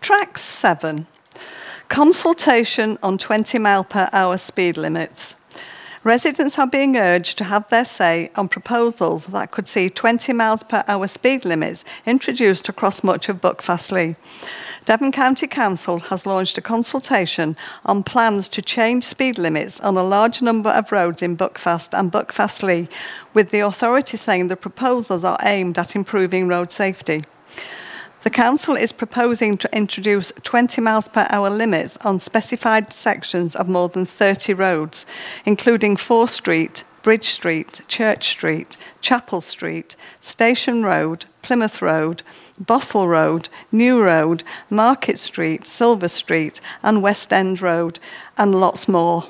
Track 7. Consultation on 20 mile per hour speed limits. Residents are being urged to have their say on proposals that could see 20 miles per hour speed limits introduced across much of Buckfastleigh. Devon County Council has launched a consultation on plans to change speed limits on a large number of roads in Buckfast and Buckfastleigh, with the authority saying the proposals are aimed at improving road safety. The Council is proposing to introduce 20 miles per hour limits on specified sections of more than 30 roads, including Fore Street, Bridge Street, Church Street, Chapel Street, Station Road, Plymouth Road, Bossall Road, New Road, Market Street, Silver Street and West End Road, and lots more.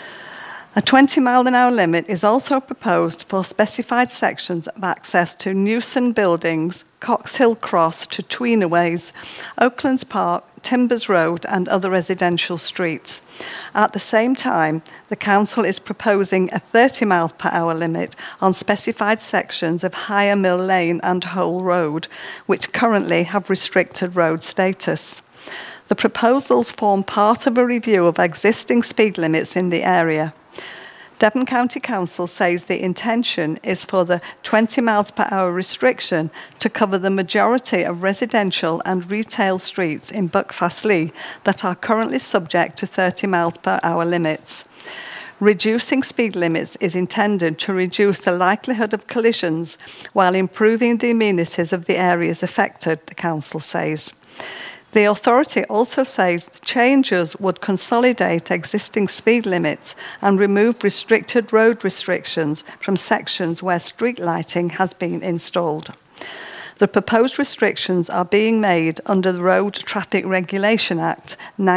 A 20 mile an hour limit is also proposed for specified sections of access to Newson Buildings, Cox Hill Cross to Tweenaways, Oaklands Park, Timbers Road and other residential streets. At the same time, the Council is proposing a 30 mile per hour limit on specified sections of Higher Mill Lane and Hole Road, which currently have restricted road status. The proposals form part of a review of existing speed limits in the area. Devon County Council says the intention is for the 20 miles per hour restriction to cover the majority of residential and retail streets in Buckfastleigh that are currently subject to 30 miles per hour limits. Reducing speed limits is intended to reduce the likelihood of collisions while improving the amenities of the areas affected, the Council says. The authority also says the changes would consolidate existing speed limits and remove restricted road restrictions from sections where street lighting has been installed. The proposed restrictions are being made under the Road Traffic Regulation Act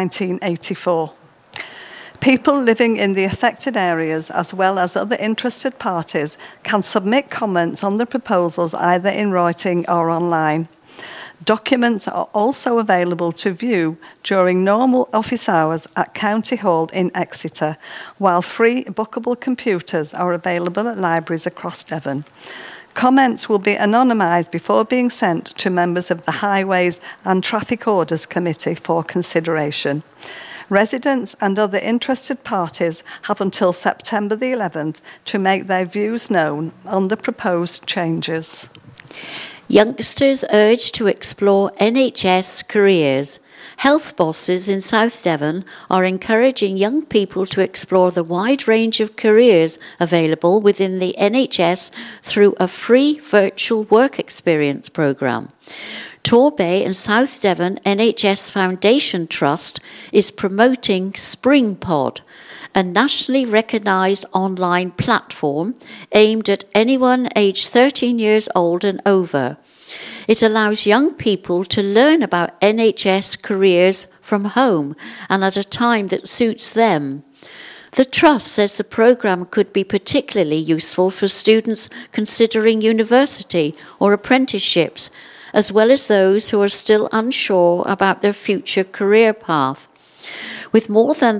1984. People living in the affected areas, as well as other interested parties, can submit comments on the proposals either in writing or online. Documents are also available to view during normal office hours at County Hall in Exeter, while free bookable computers are available at libraries across Devon. Comments will be anonymised before being sent to members of the Highways and Traffic Orders Committee for consideration. Residents and other interested parties have until September the 11th to make their views known on the proposed changes. Youngsters urged to explore NHS careers. Health bosses in South Devon are encouraging young people to explore the wide range of careers available within the NHS through a free virtual work experience programme. Torbay and South Devon NHS Foundation Trust is promoting SpringPod, a nationally recognised online platform aimed at anyone aged 13 years old and over. It allows young people to learn about NHS careers from home and at a time that suits them. The Trust says the programme could be particularly useful for students considering university or apprenticeships, as well as those who are still unsure about their future career path. With more than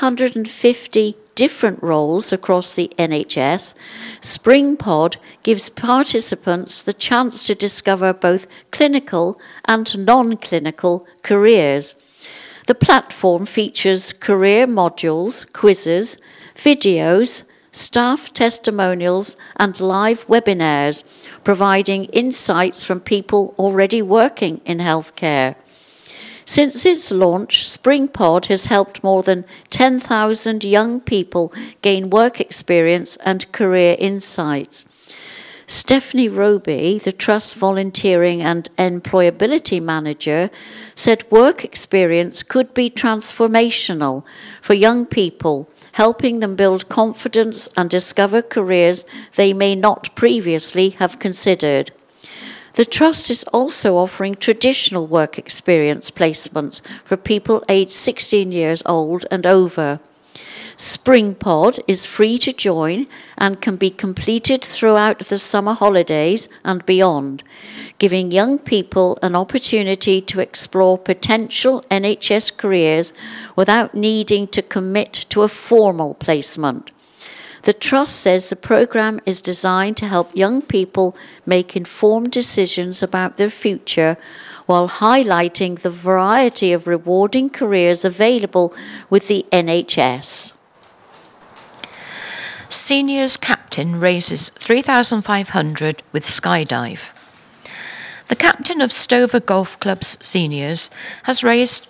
350 different roles across the NHS, SpringPod gives participants the chance to discover both clinical and non-clinical careers. The platform features career modules, quizzes, videos, staff testimonials and live webinars, providing insights from people already working in healthcare. Since its launch, SpringPod has helped more than 10,000 young people gain work experience and career insights. Stephanie Roby, the Trust Volunteering and Employability Manager, said work experience could be transformational for young people, helping them build confidence and discover careers they may not previously have considered. The Trust is also offering traditional work experience placements for people aged 16 years old and over. SpringPod is free to join and can be completed throughout the summer holidays and beyond, giving young people an opportunity to explore potential NHS careers without needing to commit to a formal placement. The Trust says the programme is designed to help young people make informed decisions about their future while highlighting the variety of rewarding careers available with the NHS. Seniors captain raises $3,500 with skydive. The captain of Stover Golf Club's seniors has raised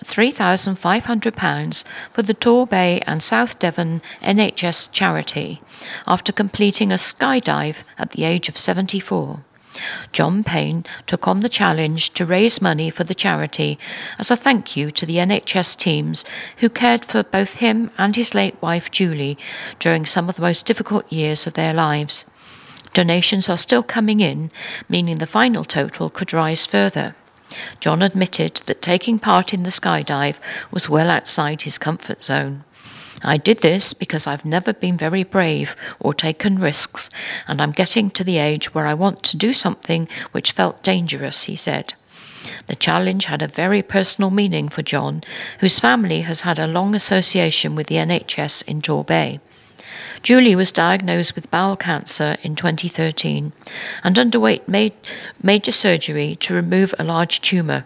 £3,500 for the Torbay and South Devon NHS charity after completing a skydive at the age of 74. John Payne took on the challenge to raise money for the charity as a thank you to the NHS teams who cared for both him and his late wife Julie during some of the most difficult years of their lives. Donations are still coming in, meaning the final total could rise further. John admitted that taking part in the skydive was well outside his comfort zone. I did this because I've never been very brave or taken risks, and I'm getting to the age where I want to do something which felt dangerous, he said. The challenge had a very personal meaning for John, whose family has had a long association with the NHS in Torbay. Julie was diagnosed with bowel cancer in 2013 and underwent major surgery to remove a large tumour.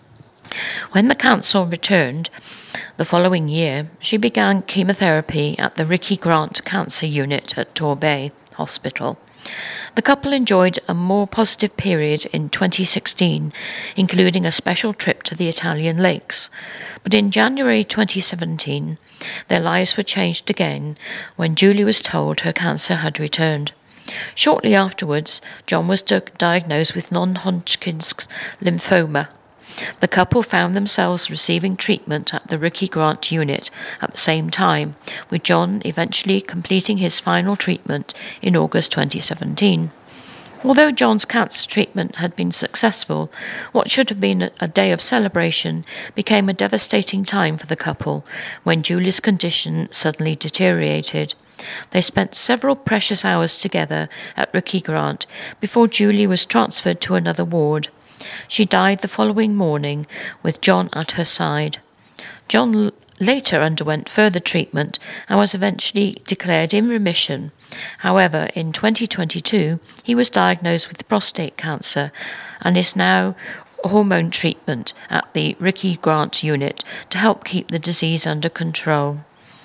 When the cancer returned the following year, she began chemotherapy at the Ricky Grant Cancer Unit at Torbay Hospital. The couple enjoyed a more positive period in 2016, including a special trip to the Italian lakes. But in January 2017, their lives were changed again when Julie was told her cancer had returned. Shortly afterwards, John was diagnosed with non-Hodgkin's lymphoma. The couple found themselves receiving treatment at the Ricky Grant unit at the same time, with John eventually completing his final treatment in August 2017. Although John's cancer treatment had been successful, what should have been a day of celebration became a devastating time for the couple when Julie's condition suddenly deteriorated. They spent several precious hours together at Ricky Grant before Julie was transferred to another ward. She died the following morning with John at her side. John later underwent further treatment and was eventually declared in remission. However, in 2022, he was diagnosed with prostate cancer and is now hormone treatment at the Ricky Grant unit to help keep the disease under control.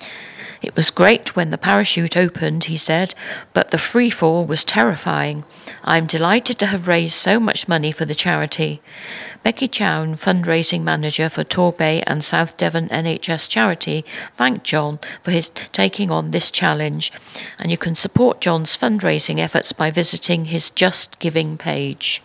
It was great when the parachute opened, he said, but the free fall was terrifying. I'm delighted to have raised so much money for the charity. Becky Chown, fundraising manager for Torbay and South Devon NHS charity, thanked John for his taking on this challenge, and you can support John's fundraising efforts by visiting his Just Giving page.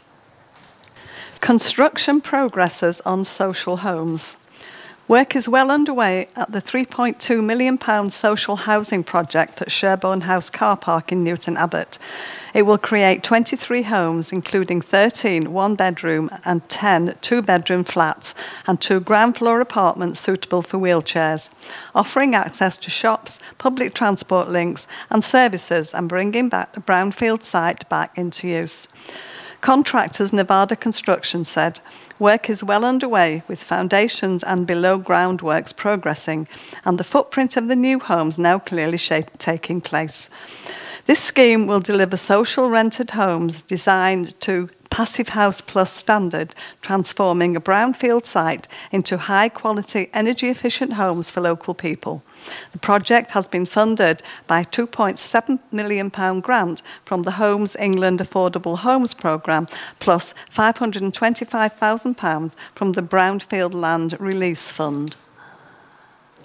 Construction progresses on social homes. Work is well underway at the £3.2 million social housing project at Sherborne House Car Park in Newton Abbot. It will create 23 homes, including 13 one-bedroom and 10 two-bedroom flats and 2 ground-floor apartments suitable for wheelchairs, offering access to shops, public transport links and services and bringing back the brownfield site back into use. Contractors Nevada Construction said, work is well underway with foundations and below-ground works progressing and the footprint of the new homes now clearly taking place. This scheme will deliver social rented homes designed to Passive House Plus standard, transforming a brownfield site into high-quality, energy-efficient homes for local people. The project has been funded by a £2.7 million grant from the Homes England Affordable Homes Programme, plus £525,000 from the Brownfield Land Release Fund.